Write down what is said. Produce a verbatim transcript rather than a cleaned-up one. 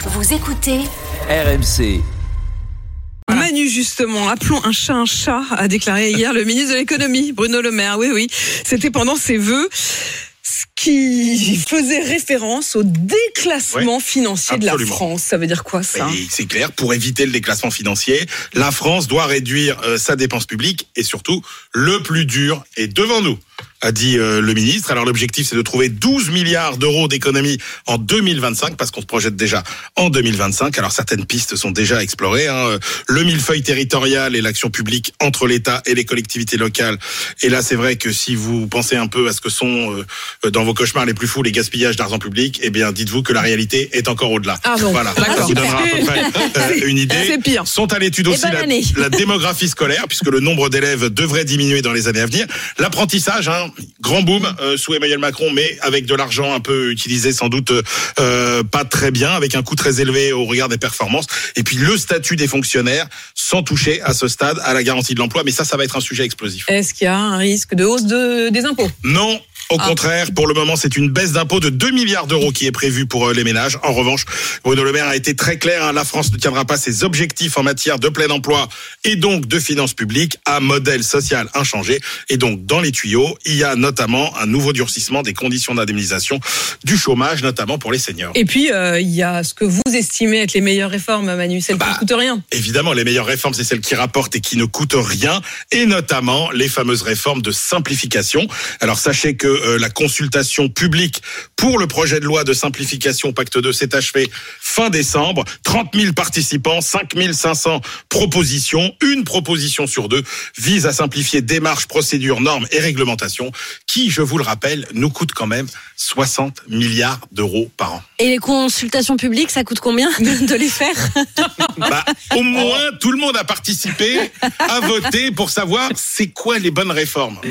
Vous écoutez R M C. Manu, justement, appelons un chat un chat, a déclaré hier le ministre de l'économie, Bruno Le Maire. Oui, oui, c'était pendant ses vœux, ce qui faisait référence au déclassement ouais, financier absolument. de la France. Ça veut dire quoi, ça? Et c'est clair, pour éviter le déclassement financier, la France doit réduire euh, sa dépense publique et surtout, le plus dur est devant nous, a dit euh, le ministre. Alors l'objectif, c'est de trouver douze milliards d'euros d'économies en deux mille vingt-cinq, parce qu'on se projette déjà en deux mille vingt-cinq. Alors certaines pistes sont déjà explorées, hein. Le millefeuille territorial et l'action publique entre l'État et les collectivités locales. Et là, c'est vrai que si vous pensez un peu à ce que sont euh, dans vos cauchemars les plus fous les gaspillages d'argent public, eh bien dites-vous que la réalité est encore au-delà. Ah bon, voilà, d'accord. ça vous donnera à peu près euh, une idée. C'est pire. Sont à l'étude aussi la, la démographie scolaire, puisque le nombre d'élèves devrait diminuer dans les années à venir. L'apprentissage, hein, grand boom euh, sous Emmanuel Macron, mais avec de l'argent un peu utilisé sans doute euh, pas très bien, avec un coût très élevé au regard des performances. Et puis le statut des fonctionnaires, sans toucher à ce stade à la garantie de l'emploi. Mais ça, ça va être un sujet explosif. Est-ce qu'il y a un risque de hausse de, des impôts? Non. Au ah. contraire, pour le moment, c'est une baisse d'impôts de deux milliards d'euros qui est prévue pour les ménages. En revanche, Bruno Le Maire a été très clair, hein, la France ne tiendra pas ses objectifs en matière de plein emploi et donc de finances publiques à modèle social inchangé. Et donc, dans les tuyaux, il y a notamment un nouveau durcissement des conditions d'indemnisation du chômage, notamment pour les seniors. Et puis, euh, il y a ce que vous estimez être les meilleures réformes, Manu, celles bah, qui ne coûtent rien. Évidemment, les meilleures réformes, c'est celles qui rapportent et qui ne coûtent rien, et notamment les fameuses réformes de simplification. Alors, sachez que Euh, la consultation publique pour le projet de loi de simplification Pacte deux s'est achevée fin décembre. trente mille participants, cinq mille cinq cents propositions. Une proposition sur deux vise à simplifier démarches, procédures, normes et réglementations qui, je vous le rappelle, nous coûtent quand même soixante milliards d'euros par an. Et les consultations publiques, ça coûte combien de les faire? Bah, au moins, tout le monde a participé, a voté pour savoir c'est quoi les bonnes réformes.